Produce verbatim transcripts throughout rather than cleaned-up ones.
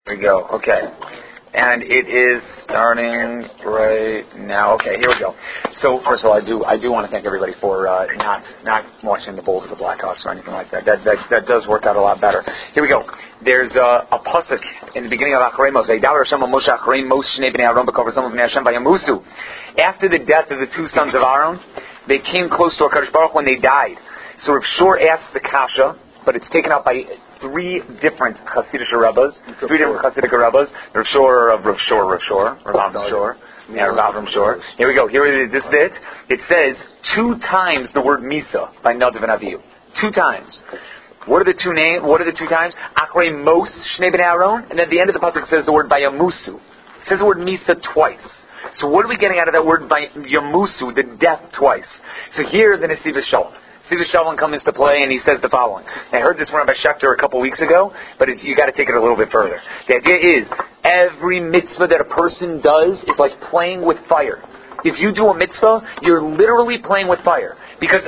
Here we go. Okay. And it is starting right now. Okay, here we go. So first of all, I do I do want to thank everybody for uh, not not watching the Bulls of the Blackhawks or anything like that. That that, that does work out a lot better. Here we go. There's uh, a pasuk in the beginning of Acharei Mos. After the death of the two sons of Aaron, they came close to HaKadosh Baruch Hu when they died. So Rav Shor asked the kasha, but it's taken out by three different Hasidic Rabbas, three different Hasidic Rabbas, Rav Shor of Rav Shor, Rav Shor, Rav Avram Shor, yeah, Rav Avram Shor. Here we go. Here it is. This is it. It says two times the word Misa by Nadav and Avihu. Two times. What are the two names? What are the two times? Achrei Mos Shnei Bnei Aaron, and then the end of the pasuk says the word Bayamusu. It says the word Misa twice. So what are we getting out of that word Bayamusu? The death twice. So here the Nesiv Shalom. Siva Shalom comes into play, and he says the following. I heard this from Rabbi Schechter a couple weeks ago, but it's, you got to take it a little bit further. The idea is every mitzvah that a person does is like playing with fire. If you do a mitzvah, you're literally playing with fire. Because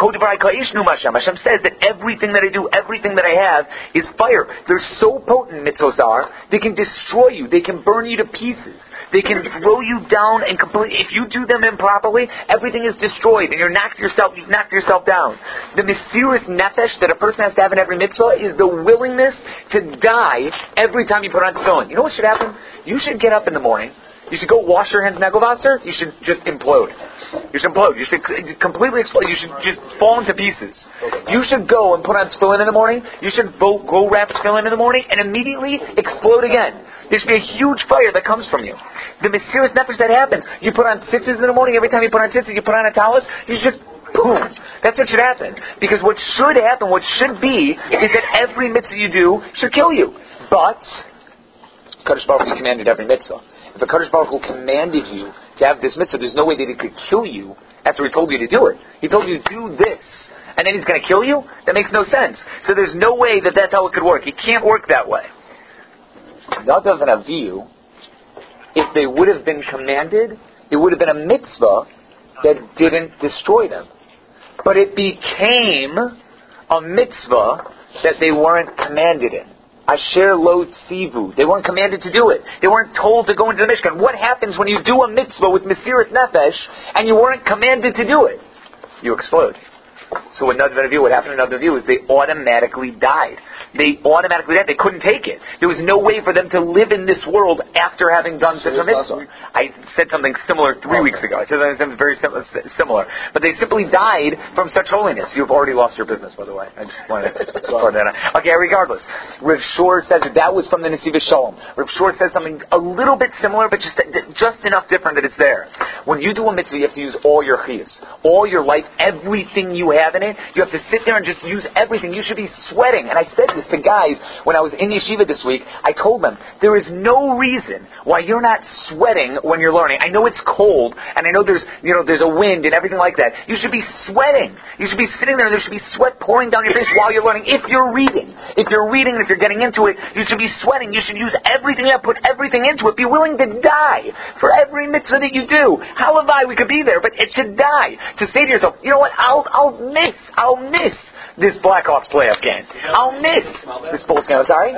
Hashem says that everything that I do, everything that I have is fire. They're so potent, mitzvahs are, they can destroy you. They can burn you to pieces. They can throw you down and completely, if you do them improperly, everything is destroyed and you're knocked yourself, you've knocked yourself down. The mysterious nefesh that a person has to have in every mitzvah is the willingness to die every time you put on tefillin. You know what should happen? You should get up in the morning. You should go wash your hands in Negelwasser. You should just implode. You should implode. You should completely explode. You should just fall into pieces. You should go and put on tefillin in the morning. You should go, go wrap tefillin in the morning and immediately explode again. There should be a huge fire that comes from you. The mysterious nefesh that happens. You put on tzitzis in the morning. Every time you put on tzitzis, you put on a talis. You just boom. That's what should happen. Because what should happen, what should be, is that every mitzvah you do should kill you. But Kadosh Baruch Hu commanded every mitzvah. If a Kadosh Baruch Hu commanded you to have this mitzvah, there's no way that he could kill you after he told you to do it. He told you to do this, and then he's going to kill you? That makes no sense. So there's no way that that's how it could work. It can't work that way. Nadav and Avihu, if they would have been commanded, it would have been a mitzvah that didn't destroy them. But it became a mitzvah that they weren't commanded in. Asher lo tzivu. They weren't commanded to do it. They weren't told to go into the Mishkan. What happens when you do a mitzvah with Mesiras Nefesh and you weren't commanded to do it? You explode. So what Nadav and Avihu, what happened to Nadav and Avihu is they automatically died. They automatically died. They couldn't take it. There was no way for them to live in this world after having done such a mitzvah. I said something similar three okay. weeks ago. I said something very similar. But they simply died from such holiness. You've already lost your business, by the way. I just wanted to throw that out. Okay, regardless. Rav Shor says that that was from the Nesiv Shalom. Rav Shor says something a little bit similar, but just just enough different that it's there. When you do a mitzvah, you have to use all your chiyus, all your life, everything you have in it. You have to sit there and just use everything. You should be sweating. And I said this to guys when I was in yeshiva this week. I told them, there is no reason why you're not sweating when you're learning. I know it's cold, and I know there's, you know, there's a wind and everything like that. You should be sweating. You should be sitting there and there should be sweat pouring down your face while you're learning. If you're reading, if you're reading and if you're getting into it, you should be sweating. You should use everything you have, put everything into it. Be willing to die for every mitzvah that you do. Halavai, we could be there, but it should die. To say to yourself, you know what, I'll, I'll miss, I'll miss this Blackhawks playoff game. I'll miss this Bulls game. Sorry?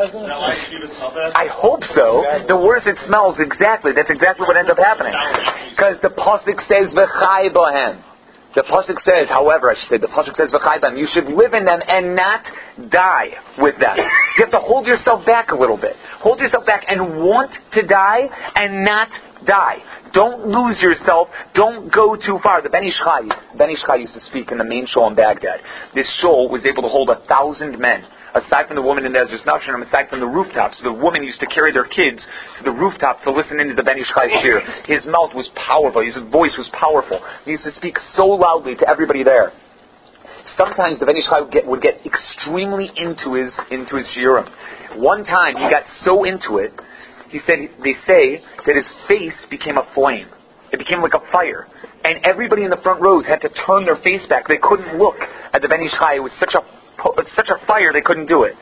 I hope so. The worse it smells, exactly. That's exactly what ends up happening. Because the pasuk says, "V'chai bohem." The pasuk says, however, I should say, the pasuk says, "V'chai bohem." You should live in them and not die with them. You have to hold yourself back a little bit. Hold yourself back and want to die and not die. Don't lose yourself. Don't go too far. The Ben Ish Chai, Ben Ish Chai used to speak in the main shul in Baghdad. This shul was able to hold a thousand men. Aside from the woman in the Ezras Nashon, aside from the rooftops, the woman used to carry their kids to the rooftop to listen into the Ben Ish Chai shir. His mouth was powerful. His voice was powerful. He used to speak so loudly to everybody there. Sometimes the Ben Ish Chai would get, would get extremely into his into his shiurim. One time he got so into it, he said, they say that his face became a flame. It became like a fire. And everybody in the front rows had to turn their face back. They couldn't look at the Ben Ish Chai. It was such a such a fire they couldn't do it.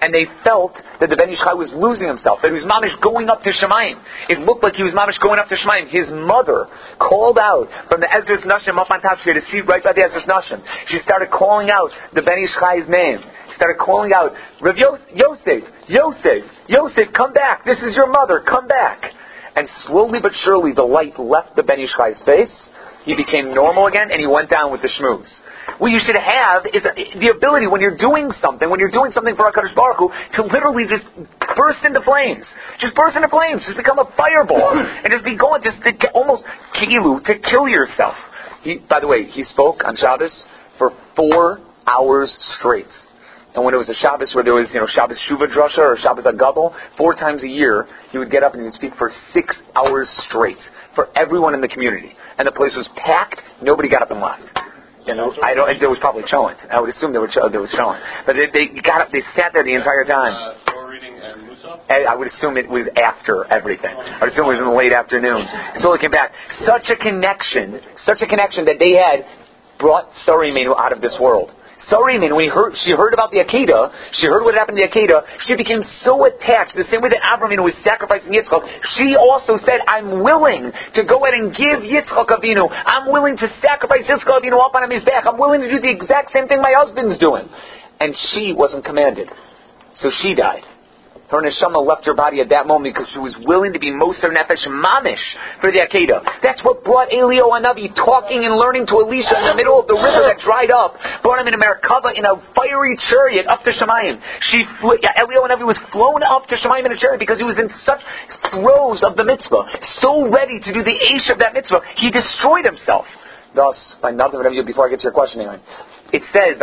and they felt that the Ben Ish Chai was losing himself, that he was mamish going up to Shemayim. It looked like he was mamish going up to Shemayim. His mother called out from the Ezras Nashim up on top. She had a seat right by the Ezras Nashim. She started calling out the Ben Ish Chai's name. She started calling out, Rav Yos- Yosef, Yosef, Yosef, come back. This is your mother. Come back. And slowly but surely the light left the Ben Ish Chai's face. He became normal again, and he went down with the shmooze. What you should have is a, the ability, when you're doing something, when you're doing something for HaKadosh Baruch Hu, to literally just burst into flames. Just burst into flames. Just become a fireball. And just be going, just to, almost kilu, to kill yourself. He, by the way, he spoke on Shabbos for four hours straight. And when it was a Shabbos where there was, you know, Shabbos Shuvah Drasha or Shabbos Agabal, four times a year, he would get up and he would speak for six hours straight for everyone in the community. And the place was packed. Nobody got up and left. You know, I don't. There was probably showing. I would assume there were there was showing, but they, they got up. They sat there the entire time. Uh, Torah reading and Musa? I would assume it was after everything. I would assume it was in the late afternoon. So they came back. Such a connection, such a connection that they had brought Sarah Imeinu out of this world. Sarah Imeinu, when he heard, she heard about the Akedah, she heard what happened to the Akedah, she became so attached, the same way that Avraham Avinu was sacrificing Yitzchak, she also said, I'm willing to go ahead and give Yitzchak Avinu, I'm willing to sacrifice Yitzchak Avinu up on his back, I'm willing to do the exact same thing my husband's doing. And she wasn't commanded. So she died. Her neshama left her body at that moment because she was willing to be Moser Nefesh Mamish for the Akedah. That's what brought Eliyahu Hanavi talking and learning to Elisha in the middle of the river that dried up, brought him in a Merkava in a fiery chariot up to Shemayim. She flew, Eliyahu Hanavi was flown up to Shemayim in a chariot because he was in such throes of the mitzvah, so ready to do the Eish of that mitzvah, he destroyed himself. Thus, by nothing before I get to your question, Aaron. It says,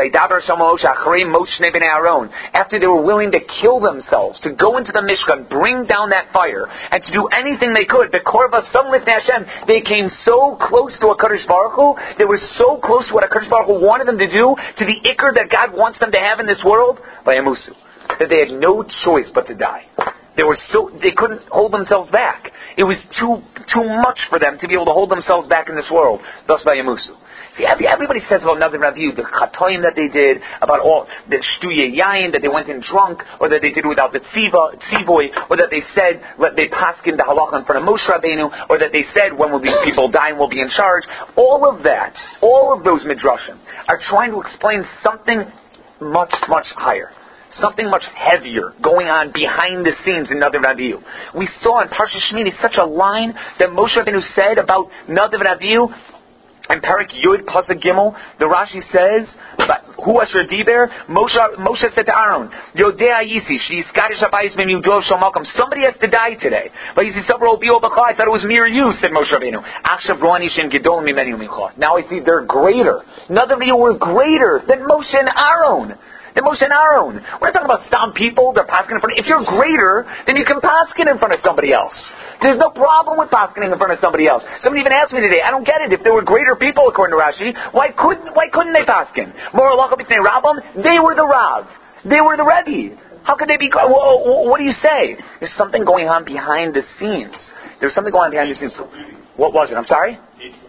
after they were willing to kill themselves, to go into the Mishkan, bring down that fire, and to do anything they could, the Korva Samlit Hashem, they came so close to HaKadosh Baruch Hu, they were so close to what HaKadosh Baruch Hu wanted them to do, to the Iker that God wants them to have in this world, by Amusu, that they had no choice but to die. They were so, they couldn't hold themselves back. It was too too much for them to be able to hold themselves back in this world, thus by Amusu. See, everybody says about Nadav and Avihu, the chatoim that they did, about all the shtuye yayin, that they went in drunk, or that they did without the tziva, tzivoy, or that they said, let they paskin the halacha in front of Moshe Rabbeinu, or that they said, when will these people die and we'll be in charge. All of that, all of those midrashim, are trying to explain something much, much higher. Something much heavier going on behind the scenes in Nadav and Avihu. We saw in Parsha Shmini such a line that Moshe Rabbeinu said about Nadav and Avihu. In Parak Yud Pasuk Gimel, the Rashi says, "Hu asher diber." Moshe, Moshe said to Aaron, "Yodea yisi sheyiskadish habayis mem yudov shel malkam." Somebody has to die today. But you see, I thought it was mere you, said Moshe Rabbeinu. Achshav roani shen gedol mimeni umincha. Now I see they're greater. None of you were greater than Moshe and Aaron. Than Moshe and Aaron. We're not talking about some people, they're paskin in front of, if you're greater, then you can paskin in front of somebody else. There's no problem with paskining in front of somebody else. Somebody even asked me today, I don't get it, if there were greater people according to Rashi, why couldn't why couldn't they paskin? More halacha b'tnei Rabbam, they were the Rav. They were the Rebbe. How could they be, what do you say? There's something going on behind the scenes. There's something going on behind the scenes. What was it? I'm sorry?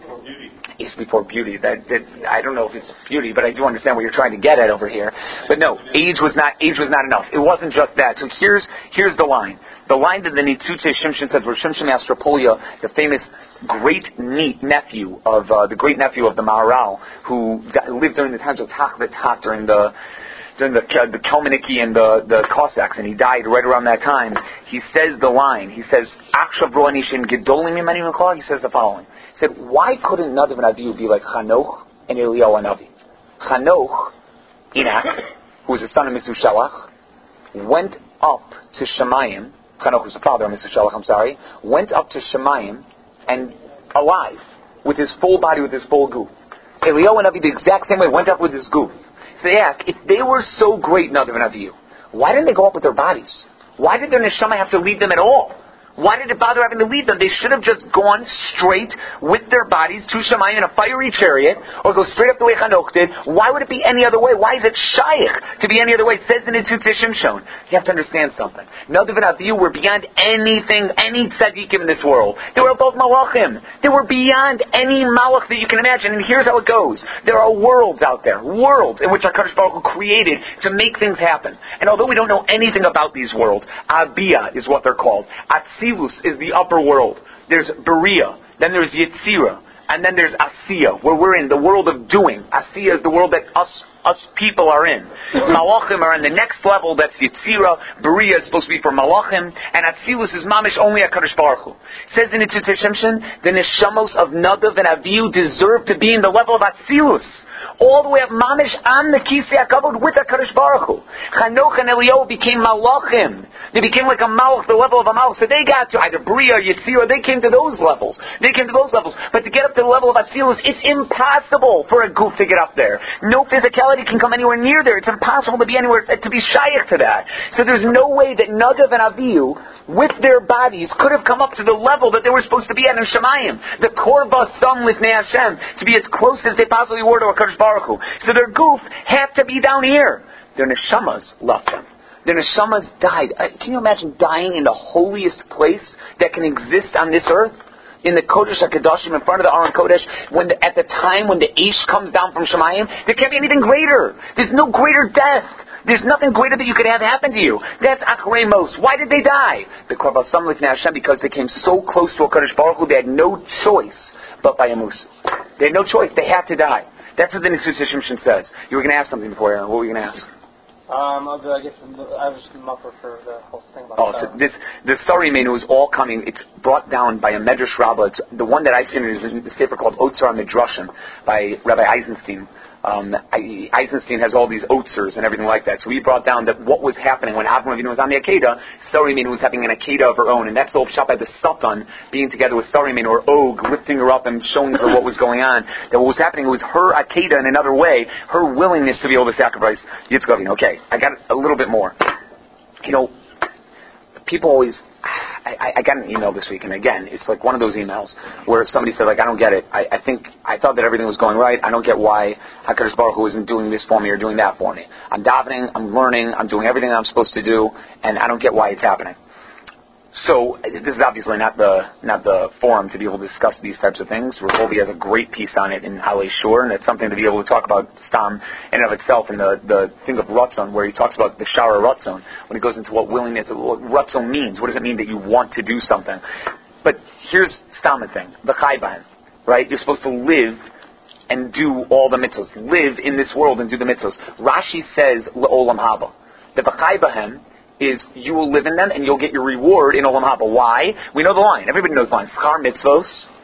Age before beauty. That, that I don't know if it's beauty, but I do understand what you're trying to get at over here. But no, age was not age was not enough. It wasn't just that. So here's here's the line. The line that the Nitzutze Shimshon says, where Shimshon Astropolia, the famous great neat nephew of uh, the great nephew of the Maharal, who got, lived during the times of Tachvet Tak, during the during the the Kelmaniki and the the Cossacks, and he died right around that time. He says the line. He says, "Akshav roanishin gedolim mimani mikol." He says the following. He said, why couldn't Nadav and Avihu be like Chanoch and Eliyahu Hanavi? Chanoch, Enoch, who was the son of Mesushelach, went up to Shemayim. Chanoch was the father of Mesushelach, I'm sorry. Went up to Shemayim and alive, with his full body, with his full goof. Eliyahu Hanavi the exact same way, went up with his goof. So they ask, if they were so great, Nadav and Avihu, why didn't they go up with their bodies? Why did their neshama have to leave them at all? Why did it bother having to leave them? They should have just gone straight with their bodies to Shemayim in a fiery chariot, or go straight up the way Chanukh did. Why would it be any other way? Why is it shaykh to be any other way? It says in Etzut Shimshon. You have to understand something. Nadav and Avihu were beyond anything, any tzaddikim in this world. They were both malachim. They were beyond any malach that you can imagine. And here's how it goes. There are worlds out there, worlds in which HaKadosh Baruch Hu created to make things happen. And although we don't know anything about these worlds, Abiyah is what they're called. Atzilus is the upper world. There's Beria, then there's Yetzirah, and then there's Asiya, where we're in the world of doing. Asiya is the world that us us people are in. Malachim are in the next level, that's Yetzirah. Beria is supposed to be for Malachim, and Atzilus is mamish only HaKadosh Baruch Hu. It says in Etzut Shimshon, the neshamos of Nadav and Avihu deserve to be in the level of Atzilus. All the way up mamish on the Kisei HaKavod with HaKadosh Baruch Hu. Chanukh and Eliyahu became Malachim. They became like a Malach, the level of a Malach. So they got to either Beria or Yetzirah, they came to those levels. They came to those levels. But to get up to the level of Atzilus, it's impossible for a goof to get up there. No physicality can come anywhere near there. It's impossible to be anywhere, to be shaykh to that. So there's no way that Nadav and Avihu, with their bodies, could have come up to the level that they were supposed to be at in Shemayim. The Korba Sum with Nei Hashem, to be as close as they possibly were to HaKadosh Baruch Hu. So their goof had to be down here. Their neshamas left them. Their neshamas died. Uh, can you imagine dying in the holiest place that can exist on this earth? In the Kodesh HaKadoshim, in front of the Aron Kodesh, when the, at the time when the Eish comes down from Shemayim, there can't be anything greater. There's no greater death. There's nothing greater that you could have happen to you. That's Achrei Mos. Why did they die? The Korban Sum Lifnei Hashem, because they came so close to HaKadosh Baruch Hu, they had no choice but by Yamusu. They had no choice. They had to die. That's what the Etzut Shimshon says. You were going to ask something before, Aaron. What were you going to ask? Um, I guess I was just muffled for the whole thing about oh, so this the Sari menu is all coming. It's brought down by a Medrash Rabbah. It's, the one that I've seen is in the paper called Otzar Midrashim by Rabbi Eisenstein. Um, Eisenstein has all these Otzers and everything like that. So he brought down that what was happening when Avram Avinu was on the Akedah, Sari Menu was having an Akedah of her own, and that's all shot by the Satan being together with Sari Menu, or Og, lifting her up and showing her what was going on. That what was happening was her Akedah in another way, her willingness to be able to sacrifice Yitzchak. Okay, I got a little bit more. You know, people always... I, I got an email this week, and again, it's like one of those emails where somebody said, like, I don't get it. I, I think, I thought that everything was going right. I don't get why HaKadosh Baruch Hu isn't doing this for me or doing that for me. I'm davening, I'm learning, I'm doing everything I'm supposed to do, and I don't get why it's happening. So, this is obviously not the not the forum to be able to discuss these types of things. Revolvi has a great piece on it in Alei Shur, and it's something to be able to talk about Stam in and of itself, and the, the thing of Ratzon, where he talks about the Shara Ratzon, when he goes into what willingness, what Ratzon means. What does it mean that you want to do something? But here's Stam thing, the Chayban, right? You're supposed to live and do all the mitzvahs. Live in this world and do the mitzvahs. Rashi says, Le'olam haba. The B'chaybahem is you will live in them and you'll get your reward in Olam Haba. Why? We know the line. Everybody knows the line. Schar mitzvos,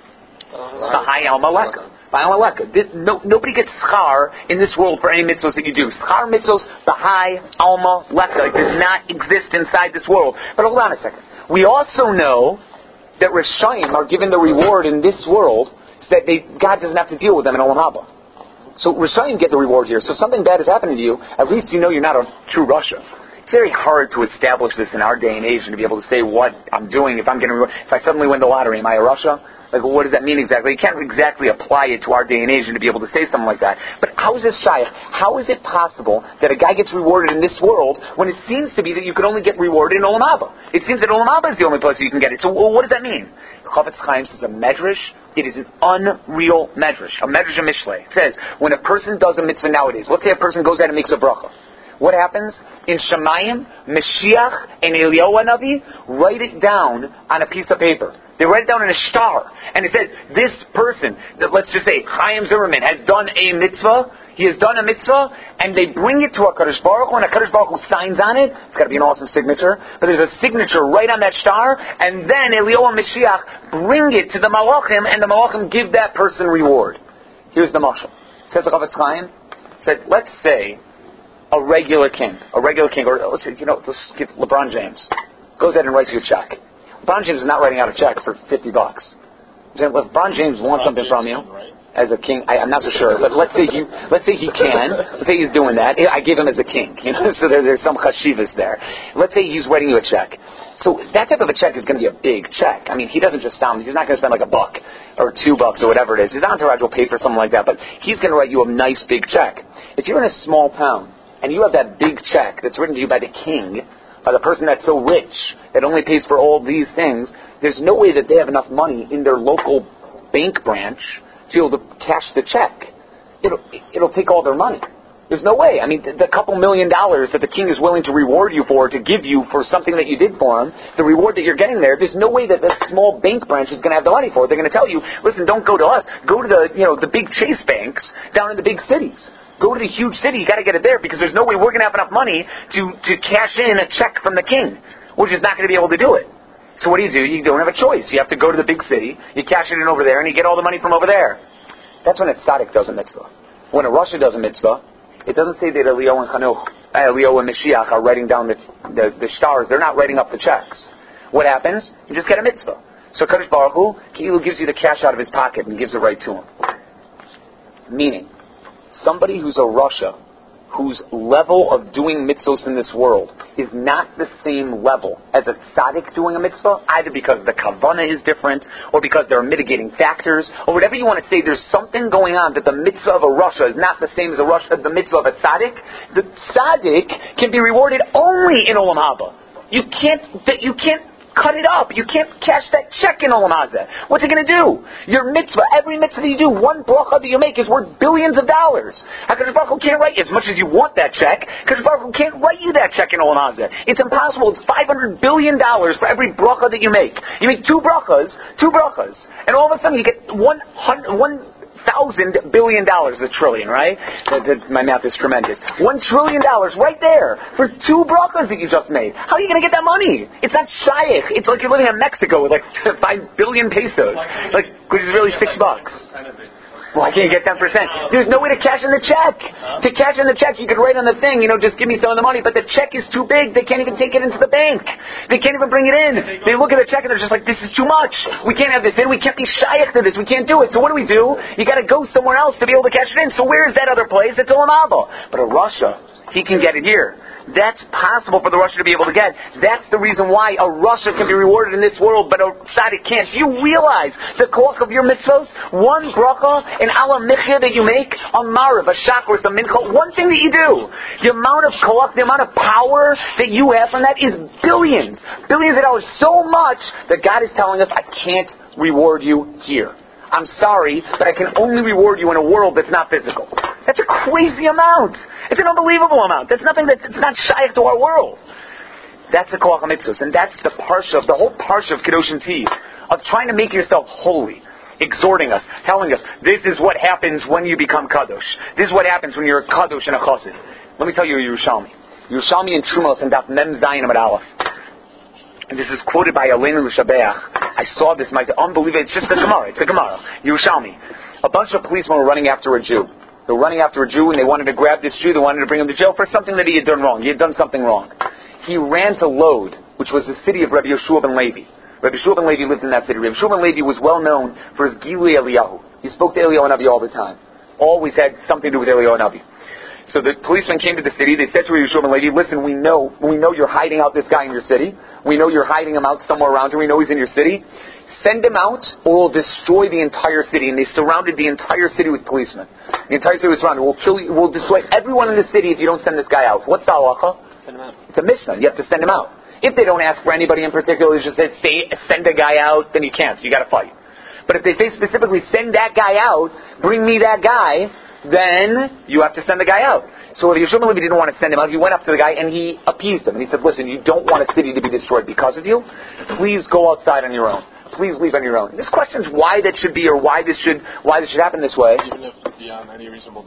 b'hai alma leka. B'hai alma leka. This, no, nobody gets schar in this world for any mitzvos that you do. Schar mitzvos, b'hai alma leka. It does not exist inside this world. But hold on a second. We also know that Rishayim are given the reward in this world so that they, God doesn't have to deal with them in Olam Haba. So Rishayim get the reward here. So if something bad is happening to you, at least you know you're not a true Rasha. It's very hard to establish this in our day and age and to be able to say what I'm doing if I'm getting, if I suddenly win the lottery, am I a Rasha? Like, well, what does that mean exactly? You can't exactly apply it to our day and age and to be able to say something like that. But how is this shaykh? How is it possible that a guy gets rewarded in this world when it seems to be that you can only get rewarded in Olam Haba? It seems that Olam Haba is the only place you can get it. So well, what does that mean? Chafetz Chaim says a medrash, it is an unreal medrash, a medrash of Mishlei. It says, when a person does a mitzvah nowadays, let's say a person goes out and makes a bracha. What happens? In Shemayim, Mashiach and Eliyahu Hanavi write it down on a piece of paper. They write it down in a star. And it says, this person, let's just say, Chaim Zimmerman, has done a mitzvah. He has done a mitzvah, and they bring it to HaKadosh Baruch Hu, and HaKadosh Baruch Hu signs on it. It's got to be an awesome signature. But there's a signature right on that star, and then Eliyahu and Mashiach bring it to the Malachim, and the Malachim give that person reward. Here's the mashal. Says the Chafetz Chaim, said, let's say, a regular king, a regular king, or let's say, you know, let's give LeBron James, goes ahead and writes you a check. LeBron James is not writing out a check for fifty bucks. If LeBron James wants something from you, as a king. I, I'm not so sure, but let's say he, let's say he can. Let's say he's doing that. I give him as a king, you know. So there, there's some chashivas there. Let's say he's writing you a check. So that type of a check is going to be a big check. I mean, he doesn't just stop. He's not going to spend like a buck or two bucks or whatever it is. His entourage will pay for something like that, but he's going to write you a nice big check. If you're in a small town and you have that big check that's written to you by the king, by the person that's so rich that only pays for all these things, there's no way that they have enough money in their local bank branch to be able to cash the check. It'll, it'll take all their money. There's no way. I mean, the, the couple million dollars that the king is willing to reward you for, to give you for something that you did for him, the reward that you're getting there, there's no way that that small bank branch is going to have the money for it. They're going to tell you, listen, don't go to us. Go to the, you know, the big Chase banks down in the big cities. Go to the huge city. You got to get it there because there's no way we're going to have enough money to, to cash in a check from the king. We're just not going to be able to do it. So what do you do? You don't have a choice. You have to go to the big city, you cash it in over there, and you get all the money from over there. That's when a tzaddik does a mitzvah. When a Rasha does a mitzvah, it doesn't say that Eliyahu and Chanuch, Eliyahu and Mashiach are writing down the, the, the stars. They're not writing up the checks. What happens? You just get a mitzvah. So Kadosh Baruch Hu, Ki'ilu gives you the cash out of his pocket and gives it right to him. Meaning, somebody who's a Rasha, whose level of doing mitzvahs in this world is not the same level as a tzaddik doing a mitzvah, either because the kavanah is different, or because there are mitigating factors, or whatever you want to say. There's something going on that the mitzvah of a rasha is not the same as a rasha, the mitzvah of a tzaddik. The tzaddik can be rewarded only in Olam Haba. You can't, you can't cut it up. You can't cash that check in Olam Hazeh. What's it going to do? Your mitzvah, every mitzvah that you do, one bracha that you make is worth billions of dollars. HaKadosh Baruch Hu can't write, as much as you want that check, HaKadosh Baruch Hu can't write you that check in Olam Hazeh. It's impossible. It's five hundred billion dollars for every bracha that you make. You make two brachas, two brachas, and all of a sudden you get one hundred, one thousand billion dollars, a trillion, right? That, that, my math is tremendous. One trillion dollars right there for two brachas that you just made. How are you going to get that money? It's not shaykh. It's like you're living in Mexico with like five billion pesos, like which is really six bucks. Well, I can't get ten percent. There's no way to cash in the check. To cash in the check, you could write on the thing, you know, just give me some of the money, but the check is too big. They can't even take it into the bank. They can't even bring it in. They look at the check and they're just like, this is too much. We can't have this in. We can't be shaykh to this. We can't do it. So what do we do? You got to go somewhere else to be able to cash it in. So where is that other place? It's Olam Haba. But a Rasha, he can get it here. That's possible for the Rasha to be able to get. That's the reason why a Rasha can be rewarded in this world, but a tzaddik can't. Do you realize the koach of your mitzvahs? One bracha, an ala michya that you make, a marav, a shachris, a mincha, one thing that you do. The amount of koach, the amount of power that you have from that is billions. Billions of dollars. So much that God is telling us, I can't reward you here. I'm sorry, but I can only reward you in a world that's not physical. That's a crazy amount. It's an unbelievable amount. That's nothing that, it's not shaykh to our world. That's the koach mitzvahs, and that's the parsha, the whole parsha of Kedosh and Tiv, of trying to make yourself holy, exhorting us, telling us, this is what happens when you become kadosh. This is what happens when you're a kadosh and a chassid. Let me tell you a Yerushalmi. Yerushalmi and Trumos and Daf Mem Zayin Amud Aleph. And this is quoted by Aleinu L'Shabeach. I saw this, my unbelievable, it's just a Gemara, it's a Gemara. Yerushalmi. A bunch of policemen were running after a Jew. They were running after a Jew and they wanted to grab this Jew, they wanted to bring him to jail for something that he had done wrong. He had done something wrong. He ran to Lod, which was the city of Rabbi Yeshua ben Levi. Rabbi Yeshua ben Levi lived in that city. Rabbi Yeshua ben Levi was well known for his Gilui Eliyahu. He spoke to Eliyahu Navi all the time. Always had something to do with Eliyahu Navi. So the policemen came to the city. They said to Rabbi Yeshua ben Levi, listen, we know, we know you're hiding out this guy in your city. We know you're hiding him out somewhere around here. We know he's in your city. Send him out or we'll destroy the entire city. And they surrounded the entire city with policemen. The entire city was surrounded. We'll kill you, we'll destroy everyone in the city if you don't send this guy out. What's the halacha? Send him out. It's a mishnah. You have to send him out. If they don't ask for anybody in particular, it's just that say, send a guy out, then you can't. You got to fight. But if they say specifically, send that guy out, bring me that guy, then you have to send the guy out. So if Yeshua ben Levi didn't want to send him out, he went up to the guy and he appeased him. And he said, listen, you don't want a city to be destroyed because of you. Please go outside on your own. Please leave on your own. This question is why that should be or why this should why this should happen this way. Even if beyond any reasonable doubt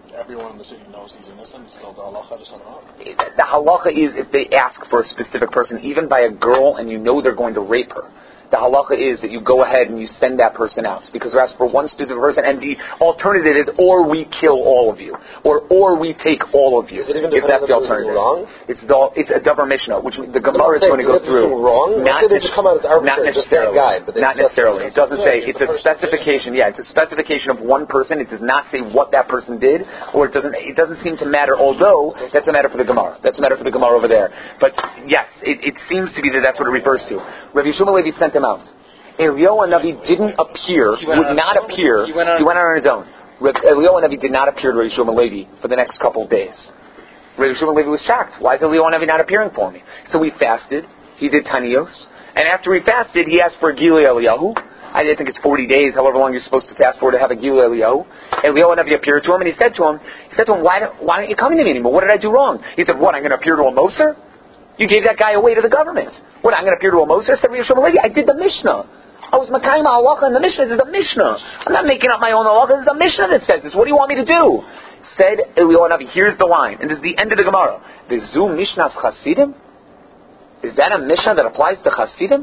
everyone in the city knows he's innocent, it's still the halacha to send him out? The halacha is if they ask for a specific person, even by a girl, and you know they're going to rape her, the halacha is that you go ahead and you send that person out because they're asking for one specific person, and the alternative is or we kill all of you, or or we take all of you. Is it even if that's the if alternative, wrong? It's the it's a davar mishnah, which the Gemara is going to go through. Wrong? Not, ne- come out as not necessarily. Guy, but not necessarily. It doesn't say. It's a specification. Yeah, it's a specification of one person. It does not say what that person did, or it doesn't. It doesn't seem to matter. Although that's a matter for the Gemara. That's a matter for the Gemara over there. But yes, it, it seems to be that that's what it refers to. Rabbi Yeshua Levi sent him out. Eliyahu Hanavi didn't appear, would not appear. He went, on, he went on his own. Eliyahu Hanavi did not appear to Rabbi Yeshua Levi for the next couple of days. Rabbi Yeshua Levi was shocked. Why is Eliyahu Hanavi not appearing for me? So he fasted. He did Taniyos. And after he fasted, he asked for a Gilui Eliyahu. I think it's forty days, however long you're supposed to fast for to have a Gilui Eliyahu. Eliyahu Hanavi appeared to him, and he said to him, he said to him, why, don't, why aren't you coming to me anymore? What did I do wrong? He said, what, I'm going to appear to a Moser? You gave that guy away to the government. What, I'm going to appear to a Moser? Said Rabbi Yeshua Levi, I did the Mishnah. I was Makayim halacha in the Mishnah. This is a Mishnah. I'm not making up my own halacha. This is a Mishnah that says this. What do you want me to do? Said Eliyahu Hanavi, here's the line. And this is the end of the Gemara. V'zu Mishnah's Chasidim? Is that a Mishnah that applies to Chasidim?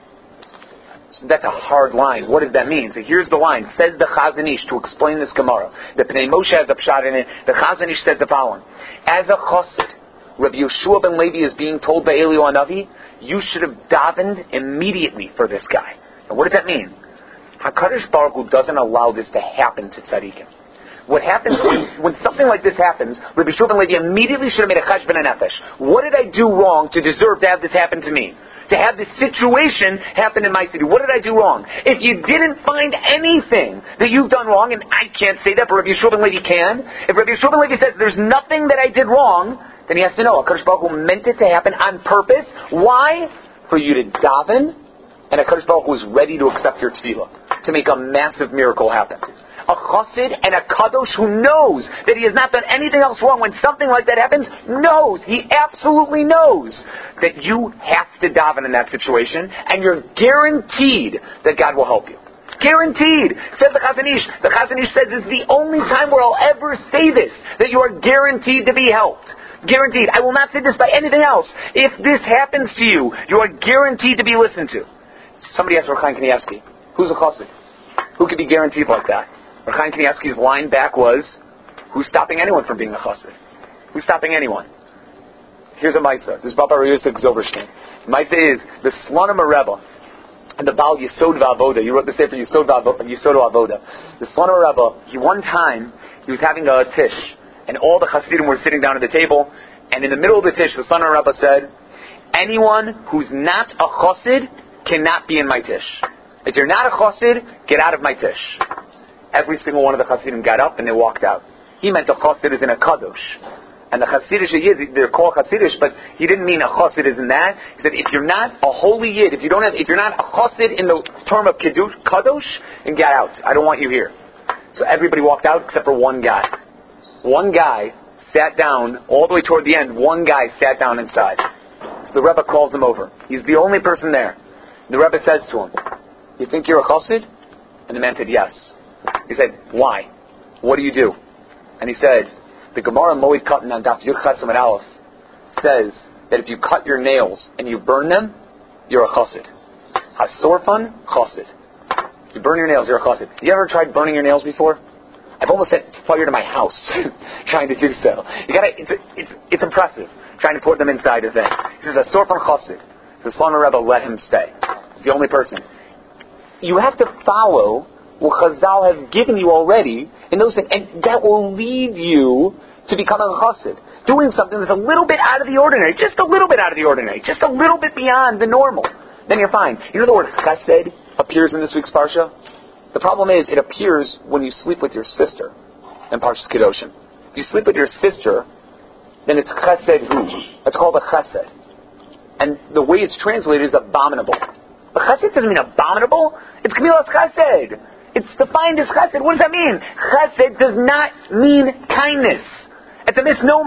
So that's a hard line. What does that mean? So here's the line. Says the Chazon Ish to explain this Gemara. The Pnei Moshe has a pshat in it. The Chazon Ish says the following. As a Chassid, Rabbi Yeshua ben Levi is being told by Eliyahu Hanavi, you should have davened immediately for this guy. And what does that mean? HaKadosh Baruch Hu doesn't allow this to happen to tzaddikim. What happens when, when something like this happens, Rabbi Yeshua ben Levi immediately should have made a cheshbon nefesh. What did I do wrong to deserve to have this happen to me? To have this situation happen in my city? What did I do wrong? If you didn't find anything that you've done wrong, and I can't say that, but Rabbi Yeshua ben Levi can, if Rabbi Yeshua ben Levi says there's nothing that I did wrong, then he has to know HaKadosh Baruch Hu meant it to happen on purpose. Why? For you to daven. And HaKadosh Baruch Hu is ready to accept your tefillah, to make a massive miracle happen. A chassid and a kadosh who knows that he has not done anything else wrong when something like that happens, knows, he absolutely knows that you have to daven in that situation, and you're guaranteed that God will help you. Guaranteed. Says the Chazon Ish. The Chazon Ish says it's the only time where I'll ever say this, that you are guaranteed to be helped. Guaranteed. I will not say this by anything else. If this happens to you, you are guaranteed to be listened to. Somebody asked Rav Chaim Kanievsky, who's a chassid? Who could be guaranteed like that? Rav Chaim Kanievsky's line back was, who's stopping anyone from being a chassid? Who's stopping anyone? Here's a Maisa. This is Baba Yosef Zoberstein. Maisa is the Slonim Rebbe and the Baal Yesod V'Avoda. You wrote the Sefer Yesod V'Avoda. The Slonim Rebbe, he one time, he was having a tish, and all the chassidim were sitting down at the table, and in the middle of the tish, the Slonim Rebbe said, anyone who's not a chassid cannot be in my tish. If you're not a chassid, get out of my tish. Every single one of the chassidim got up and they walked out. He meant a chassid is in a kadosh. And the chassidish is, they're called chassidish, but he didn't mean a chassid is in that. He said, if you're not a holy yid, if you don't have, if you're not a chassid in the term of kiddush, kadosh, then get out. I don't want you here. So everybody walked out except for one guy. One guy sat down, all the way toward the end, one guy sat down inside. So the Rebbe calls him over. He's the only person there. The Rebbe says to him, you think you're a chassid? And the man said, yes. He said, why? What do you do? And he said, the Gemara Moed Katan on Daf Yud Ches Amud Aleph says that if you cut your nails and you burn them, you're a chassid. Hasorfan, chassid. You burn your nails, you're a chassid. You ever tried burning your nails before? I've almost set fire to my house trying to do so. You gotta, it's, it's, it's impressive trying to put them inside a thing. He says, Hasorfan, chassid. The Slonim Rebbe let him stay. He's the only person. You have to follow what Chazal have given you already in those things, and that will lead you to becoming a chassid. Doing something that's a little bit out of the ordinary, just a little bit out of the ordinary, just a little bit beyond the normal. Then you're fine. You know the word chesed appears in this week's parsha? The problem is it appears when you sleep with your sister in Parshas Kedoshim. If you sleep with your sister, then it's chesed hu. It's called a chesed. And the way it's translated is abominable. But chesed doesn't mean abominable. It's Kamilas chesed. It's defined as chesed. What does that mean? Chesed does not mean kindness. It's a misnomer.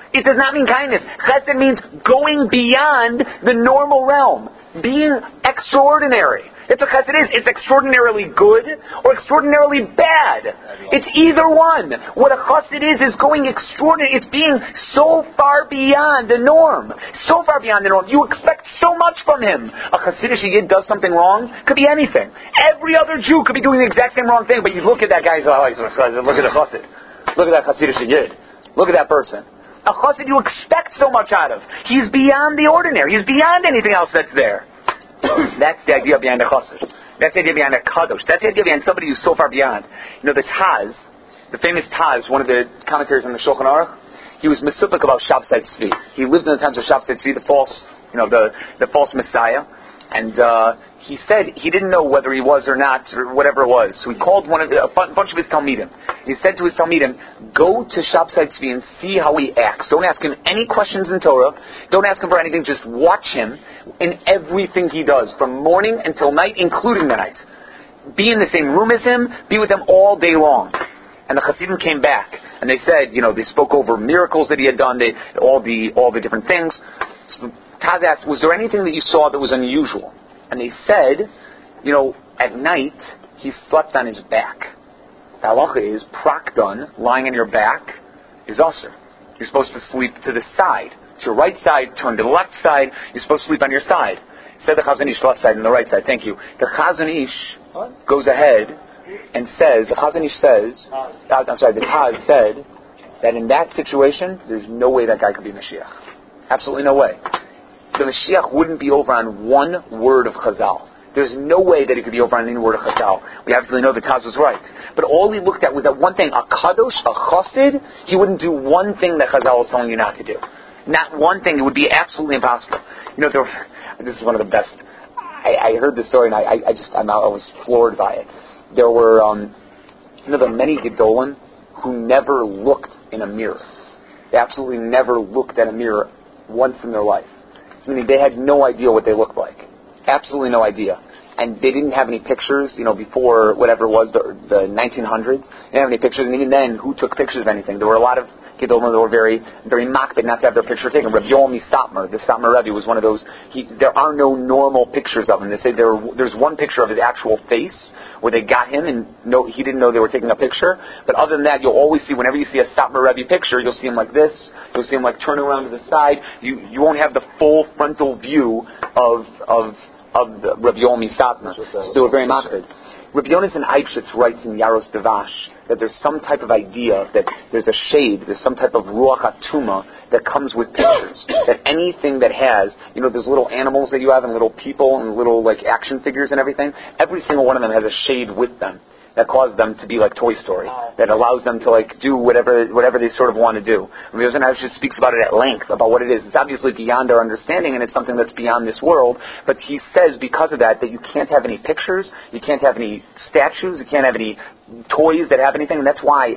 It does not mean kindness. Chesed means going beyond the normal realm, being extraordinary. That's what chesed is. It's extraordinarily good or extraordinarily bad. It's either one. What a chesed is, is going extraordinary. It's being so far beyond the norm. So far beyond the norm. You expect so much from him. A Hasidic Yid does something wrong, could be anything. Every other Jew could be doing the exact same wrong thing, but you look at that guy, he's like, oh, look at the chesed. Look at that Hasidic Yid. Look at that person. A chesed you expect so much out of. He's beyond the ordinary. He's beyond anything else that's there. That's the idea behind the chassid. That's the idea behind a kadosh. That's the idea behind somebody who's so far beyond. You know, the Taz, the famous Taz, one of the commentaries on the Shulchan Aruch, he was mesupik about Shabtai Tzvi. He lived in the times of Shabtai Tzvi, the false, you know, the, the false Messiah. And uh, he said he didn't know whether he was or not, or whatever it was. So he called one of the, a bunch of his Talmidim. He said to his Talmidim, go to Shabtai Tzvi and see how he acts. Don't ask him any questions in Torah. Don't ask him for anything. Just watch him in everything he does, from morning until night, including the night. Be in the same room as him. Be with him all day long. And the Hasidim came back, and they said, you know, they spoke over miracles that he had done, they, all the all the different things. So Taz asked, was there anything that you saw that was unusual? And they said, you know, at night, he slept on his back. The halacha is, prakdon, lying on your back, is usher. You're supposed to sleep to the side. To your right side, turn to the left side, you're supposed to sleep on your side. Said the Chazon Ish, left side and the right side, thank you. The Chazon Ish goes ahead and says, the Chazon Ish says, uh, I'm sorry, the Taz said, that in that situation, there's no way that guy could be Mashiach. Absolutely no way. The Mashiach wouldn't be over on one word of Chazal. There's no way that he could be over on any word of Chazal. We obviously know the Taz was right. But all he looked at was that one thing, a kadosh, a chassid, he wouldn't do one thing that Chazal was telling you not to do. Not one thing. It would be absolutely impossible. You know, there were, this is one of the best. I, I heard this story and I, I just, I'm, I was floored by it. There were, um, you know, there were many Gedolim who never looked in a mirror. They absolutely never looked at a mirror once in their life. So, meaning they had no idea what they looked like. Absolutely no idea. And they didn't have any pictures, you know, before whatever it was, the, the nineteen hundreds. They didn't have any pictures, and even then, who took pictures of anything? There were a lot of Gedolim that were very, very makbid not to have their picture taken. Rabbi Yomi Satmar, the Satmar Rebbe, was one of those. He, there are no normal pictures of him. They say there, there's one picture of his actual face where they got him, and no, he didn't know they were taking a picture. But other than that, you'll always see, whenever you see a Satmar Rebbe picture, you'll see him like this. You'll see him like turn around to the side. You you won't have the full frontal view of of of the Rabbi Yomi Satmar. So they were very makbid. Rabbi Yonasan Eibschitz writes in Yaros Devash that there's some type of idea that there's a shade, there's some type of ruach atuma that comes with pictures. That anything that has, you know, those little animals that you have and little people and little like action figures and everything, every single one of them has a shade with them that causes them to be like Toy Story, that allows them to like do whatever whatever they sort of want to do. Rabbi Yonasan Eibschitz speaks about it at length, about what it is. It's obviously beyond our understanding and it's something that's beyond this world, but he says because of that, that you can't have any pictures, you can't have any statues, you can't have any toys that have anything, and that's why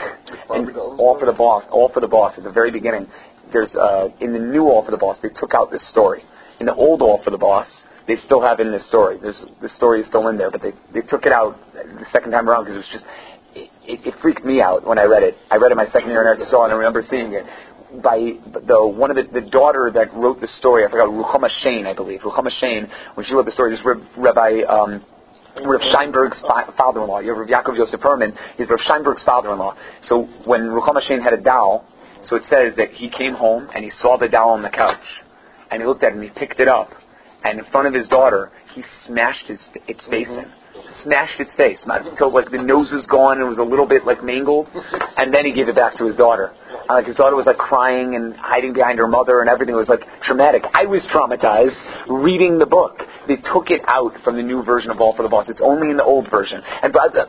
and All for the Boss, All for the Boss at the very beginning, there's uh, in the new All for the Boss, they took out this story. In the old All for the Boss, they still have in this story. There's, the story is still in there, but they, they took it out the second time around because it was just, it, it, it freaked me out when I read it. I read it my second year in Eretz Yisrael, and I remember seeing it. By the one of the, the daughter that wrote the story, I forgot, Ruchama Shane, I believe. Ruchama Shane, when she wrote the story, this Rabbi um, Rav Scheinberg's fa- father-in-law. You have Rav Yaakov Yosef Perman. He's Rav Scheinberg's father-in-law. So when Ruchama Shane had a doll, so it says that he came home and he saw the doll on the couch, and he looked at it and he picked it up. And in front of his daughter, he smashed his, its face in. Smashed its face. Until like the nose was gone and it was a little bit like mangled. And then he gave it back to his daughter. And, like his daughter was like crying and hiding behind her mother and everything. It was like traumatic. I was traumatized reading the book. They took it out from the new version of All for the Boss. It's only in the old version. And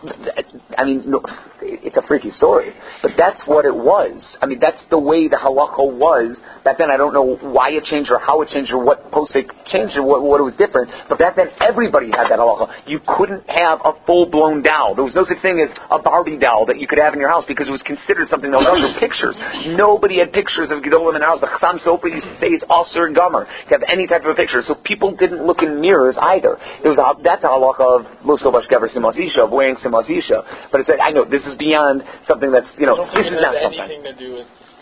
I mean, no, it's a freaky story. But that's what it was. I mean, that's the way the halacha was. Back then, I don't know why it changed or how it changed or what posek changed or what, what it was different. But back then, everybody had that halacha. You couldn't have a full-blown doll. There was no such thing as a Barbie doll that you could have in your house because it was considered something that was under pictures. Nobody had pictures of Gedolim in their house. The Chassam Sofer used to say it's Aser and Gomer to have any type of a picture. So people didn't look in mirrors either. There was a, that's a halacha of Lo Sobash Gever Simas Isha, of wearing Simas Isha. But it said, I know, this is beyond something that's, you know, this is not something. anything to do with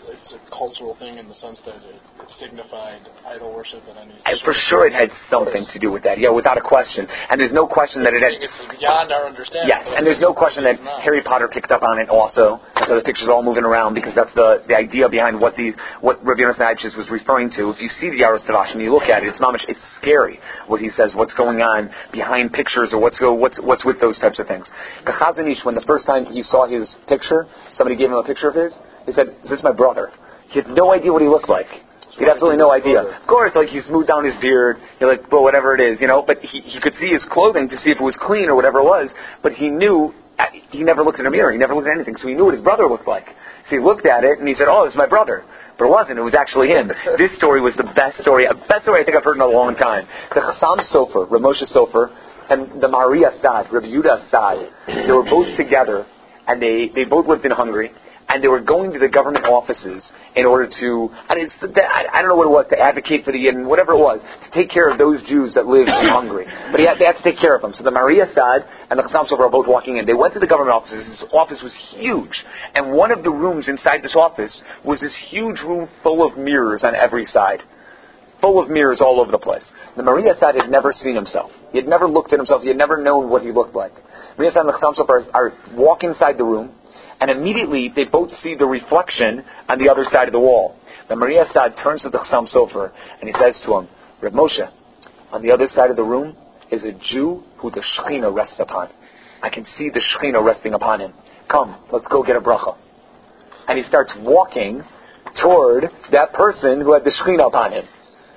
it's a cultural thing in the sense that it, it signified idol worship and any. And for sure, it had something to do with that. Yeah, without a question. And there's no question that it had. It's beyond our understanding. Yes, and there's no question that Harry Potter picked up on it also. So the pictures are all moving around because that's the, the idea behind what these what Rabbi Yonasan Eibschitz was referring to. If you see the Yaros Tavash and you look at it, it's mamish, it's scary what he says, what's going on behind pictures or what's go what's what's with those types of things. The Chazon Ish, when the first time he saw his picture, somebody gave him a picture of his. He said, "Is this my brother?" He had no idea what he looked like. He had absolutely no idea. Of course, like he smoothed down his beard. You're like, well, whatever it is, you know. But he he could see his clothing to see if it was clean or whatever it was. But he knew he never looked in a mirror. He never looked at anything, so he knew what his brother looked like. So he looked at it and he said, "Oh, this is my brother." But it wasn't. It was actually him. This story was the best story, the best story I think I've heard in a long time. The Chassam Sofer, Rav Moshe Sofer, and the Mari Assad, Rabbi Yehuda Assad, they were both together, and they, they both lived in Hungary. And they were going to the government offices in order to, and it's, I don't know what it was, to advocate for the Yidden, whatever it was, to take care of those Jews that lived in Hungary. But he had, they had to take care of them. So the Mari Assad and the Chassam Sofer are both walking in. They went to the government offices. This office was huge. And one of the rooms inside this office was this huge room full of mirrors on every side. Full of mirrors all over the place. The Mari Assad had never seen himself. He had never looked at himself. He had never known what he looked like. Mari Assad and the Chassam Sofer are, are walk inside the room. And immediately they both see the reflection on the other side of the wall. The Mari Assad turns to the Chassam Sofer and he says to him, "Reb Moshe, on the other side of the room is a Jew who the Shekhinah rests upon. I can see the Shekhinah resting upon him. Come, let's go get a bracha." And he starts walking toward that person who had the Shekhinah upon him.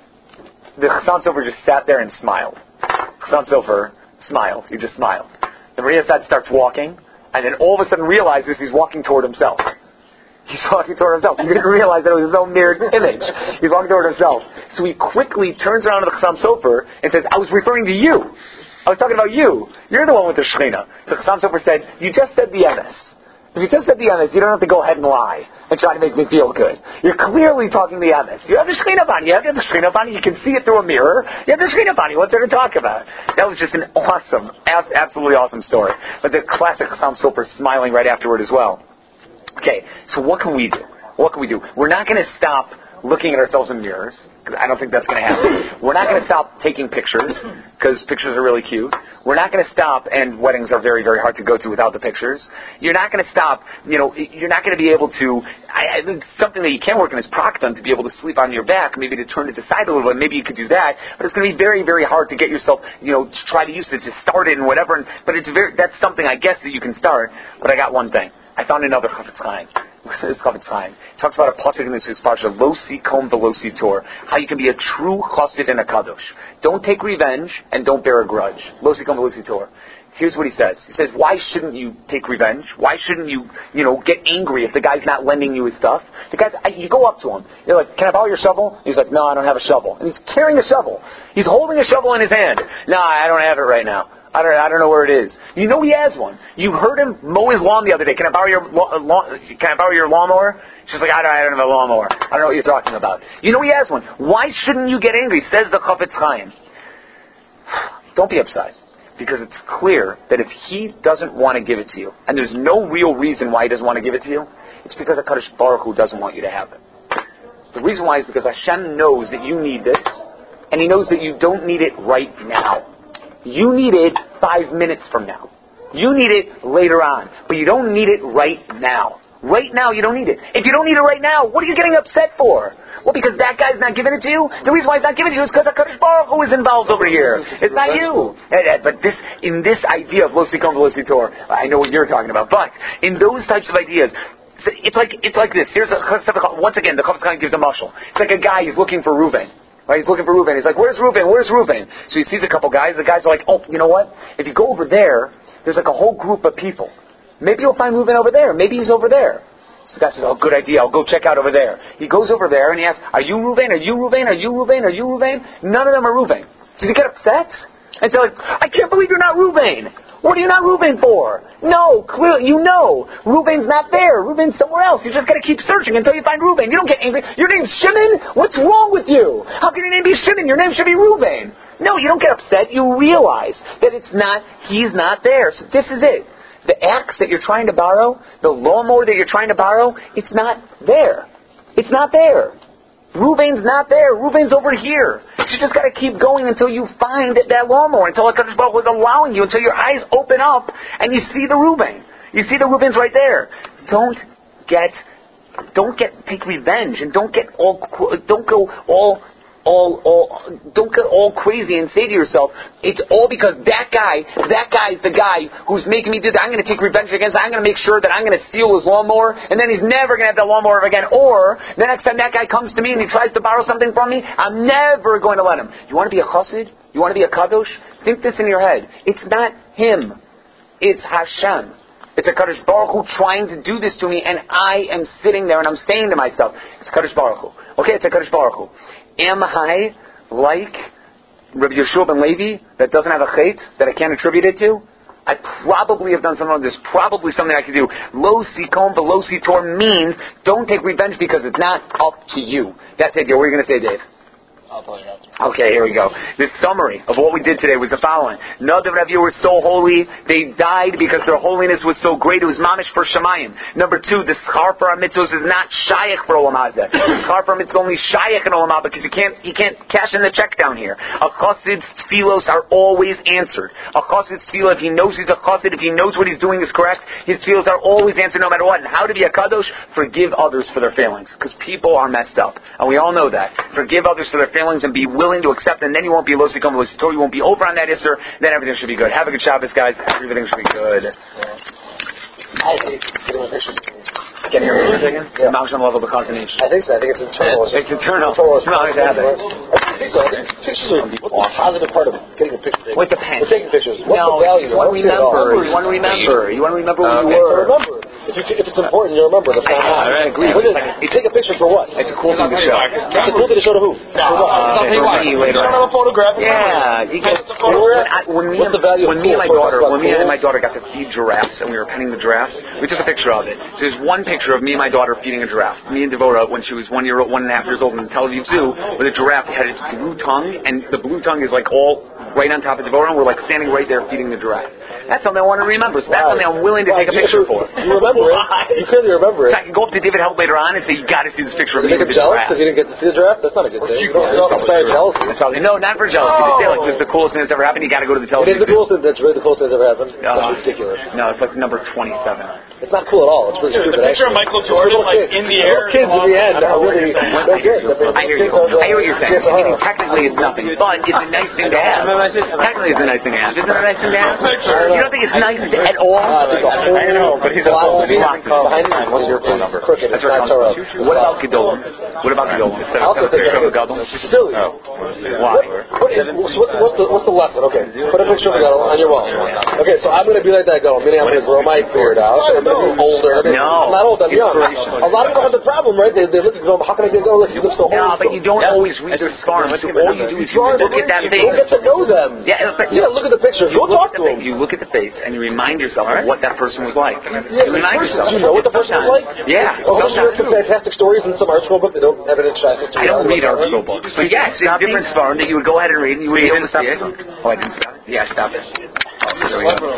The Chassam Sofer just sat there and smiled. Chassam Sofer smiled. He just smiled. The Mari Assad starts walking. And then all of a sudden realizes he's walking toward himself. He's walking toward himself. He didn't realize that it was his own mirrored image. He's walking toward himself. So he quickly turns around to the Chassam Sofer and says, "I was referring to you. I was talking about you. You're the one with the Shekhinah." So the Chassam Sofer said, "You just said the emes. If you just said the emes, you don't have to go ahead and lie and try to make me feel good. You're clearly talking the emes. You have the Shekhinah upon you. You have the Shekhinah upon you. You can see it through a mirror. You have the Shekhinah upon you. What's there to talk about?" That was just an awesome, absolutely awesome story. But the classic Chassam Sofer smiling right afterward as well. Okay, so what can we do? What can we do? We're not going to stop looking at ourselves in mirrors, because I don't think that's going to happen. We're not going to stop taking pictures, because pictures are really cute. We're not going to stop, and weddings are very, very hard to go to without the pictures. You're not going to stop, you know, you're not going to be able to, I, I think something that you can work on is praktan, to be able to sleep on your back, maybe to turn it to the side a little bit, maybe you could do that, but it's going to be very, very hard to get yourself, you know, to try to use it, to start it and whatever, and, but it's very, that's something I guess that you can start, but I got one thing. I found another Chafetz Chaim. It's Chafetz Chaim. It talks about a pasuk in this parsha, lo sikom velo sitor, how you can be a true chassid and a kadosh. Don't take revenge and don't bear a grudge. Lo sikom velo sitor. Here's what he says. He says, why shouldn't you take revenge? Why shouldn't you, you know, get angry if the guy's not lending you his stuff? The guy's, you go up to him. You're like, "Can I borrow your shovel?" He's like, "No, I don't have a shovel." And he's carrying a shovel. He's holding a shovel in his hand. "No, I don't have it right now. I don't, I don't know where it is." You know he has one. You heard him mow his lawn the other day. "Can I borrow your lawn, can I borrow your lawnmower?" She's like, I don't, I don't have a lawnmower. I don't know what you're talking about. You know he has one. Why shouldn't you get angry? Says the Chafetz Chaim. Don't be upset. Because it's clear that if he doesn't want to give it to you, and there's no real reason why he doesn't want to give it to you, it's because HaKadosh Baruch Hu doesn't want you to have it. The reason why is because Hashem knows that you need this, and He knows that you don't need it right now. You need it five minutes from now. You need it later on. But you don't need it right now. Right now, you don't need it. If you don't need it right now, what are you getting upset for? Well, because that guy's not giving it to you? The reason why he's not giving it to you is because HaKadosh Baruch Hu is involved over here. It's not you. But this, in this idea of lo sikom velo sitor, I know what you're talking about. But in those types of ideas, it's like it's like this. Here's a, once again, the Chafetz Chaim gives a mashal. It's like a guy, he's looking for Reuven. Right, he's looking for Reuven. He's like, "Where's Reuven? Where's Reuven?" So he sees a couple guys. The guys are like, "Oh, you know what? If you go over there, there's like a whole group of people. Maybe you'll find Reuven over there. Maybe he's over there." So the guy says, "Oh, good idea. I'll go check out over there." He goes over there and he asks, "Are you Reuven? Are you Reuven? Are you Reuven? Are you Reuven?" None of them are Reuven. Does he get upset? And so like, "I can't believe you're not Reuven. What are you not Reuven for?" No, clearly, you know, Reuven's not there. Reuven's somewhere else. You just got to keep searching until you find Reuven. You don't get angry. Your name's Shimon? What's wrong with you? How can your name be Shimon? Your name should be Reuven. No, you don't get upset. You realize that it's not, he's not there. So this is it. The axe that you're trying to borrow, the lawnmower that you're trying to borrow, it's not there. It's not there. Reuven's not there. Reuven's over here. You just got to keep going until you find that lawnmower, until HaKadosh Baruch Hu is allowing you, until your eyes open up and you see the Reuven. You see the Reuven's right there. Don't get, don't get, take revenge, and don't get all, don't go all, all, all, don't get all crazy and say to yourself, it's all because that guy, that guy's the guy who's making me do that. I'm going to take revenge against him. I'm going to make sure that I'm going to steal his lawnmower, and then he's never going to have that lawnmower again. Or the next time that guy comes to me and he tries to borrow something from me, I'm never going to let him. You want to be a chassid? You want to be a kadosh? Think this in your head. It's not him. It's Hashem. It's a Kadosh Baruch Hu trying to do this to me, and I am sitting there and I'm saying to myself, it's Kadosh Baruch Hu. Okay, it's a Kadosh Baruch Hu. Am I like Rabbi Yeshua ben Levi that doesn't have a chait that I can't attribute it to? I probably have done something wrong. There's probably something I could do. Lo sikom v'lo sitor means don't take revenge because it's not up to you. That's it. What are you going to say, Dave? I'll tell you after. Okay, here we go. The summary of what we did today was the following. Nadav and Avihu were so holy, they died because their holiness was so great, it was mamish for Shemayim. Number two, the schar for our mitzvahs is not shayach for Olam Hazeh. The schar for our mitzvahs is only shayach in Olam Hazeh because you can't, you can't cash in the check down here. A chassid's tefillos are always answered. A chassid's tefillah, if he knows he's a chassid, if he knows what he's doing is correct, his tefillos are always answered no matter what. And how to be a kadosh? Forgive others for their failings. Because people are messed up. And we all know that. Forgive others for their failings and be willing to accept, and then you won't be lo sikom v'lo sitor, you won't be over on that isser, then everything should be good. Have a good Shabbos, guys. Everything should be good. Can you hear me for a second? Yeah. Malcham level because of nation. I think so. I think it's internal. It's internal. It's No, I have it. I think so. I think pictures are the positive part of getting a picture taken. What depends? We're taking pictures. What's No, the value? you want to remember. You want to remember. You want to remember who you Uh, were. remember. If, you, if it's important, you remember. The fact I agree. What is, you take a picture for what? It's a cool thing to show. It's a cool thing to show to who? For what? Uh, for me later You don't have a photograph. Yeah, you get, when, I, when me, What's the value when of me and my cool? daughter, What's when me cool? and my daughter got to feed giraffes, and we were petting the giraffes, we took a picture of it. So there's one picture of me and my daughter feeding a giraffe. Me and Devora, when she was one year old, one and a half years old in the Tel Aviv Zoo, with a giraffe had its blue tongue, and the blue tongue is like all right on top of Devora, and we're like standing right there feeding the giraffe. That's something I want to remember. So that's Wow. something I'm willing to Wow, take a you, picture for. You remember it. You clearly remember it. So I can go up to David Help later on and say, you got to see this picture of Did me you with make the him jealous giraffe. because you didn't get to see the giraffe? That's not a good thing. You don't, you don't inspire jealousy. That's probably, no, not for jealousy. Oh. They say, like, this is the coolest thing that's ever happened. You got to go to the Tel It Aviv is the Zoo. coolest thing. That's really the coolest thing that's ever happened. Uh, That's ridiculous. No, it's like number twenty-seven. It's not cool at all. It's pretty The stupid. picture of actually. Michael It's Jordan, little like, kids. in the air. Little kids in the end I don't know are what really you're saying. no good. I hear you. I hear what you're saying. I mean, technically it's nothing, but it's a nice thing to have. Technically it's a nice thing to have. Isn't it a nice thing to have? You don't think it's nice to, at all? Uh, I think the whole I know, but he's a whole philosophy philosophy. behind it. What's your phone number? Crooked. That's It's our not Torah. What about Gedolim? What about Gedolim? Instead I of also a think picture of a Gadol? it's silly. Why? Put it, so what's, what's, the, what's the lesson? Okay, put a picture of a Gadol on your wall. Okay, so I'm going to be like that Gadol. I'm going to have to grow my beard out. I'm going to be older. No. I'm not old, I'm young. A lot of people have the problem, right? They, they look at Gadol, how can I get Gadol? He looks so old. No, but you don't Yeah. always read their scars. So all you do is you look at that You face. don't get to know them. Yeah, but Yeah, look at the picture. You Go look, talk at to the, him. you look at the face and you remind yourself of what that person was like. Yeah, You remind person, yourself. do you know what the person was like? Yeah. Or have you read some fantastic stories in some art school book that don't have it in chat? I don't read art school books. But yes, there's different farm that you would go ahead and read and you would be able to see it. Oh, I didn't stop it? Yeah, stop it. Oh, there we go.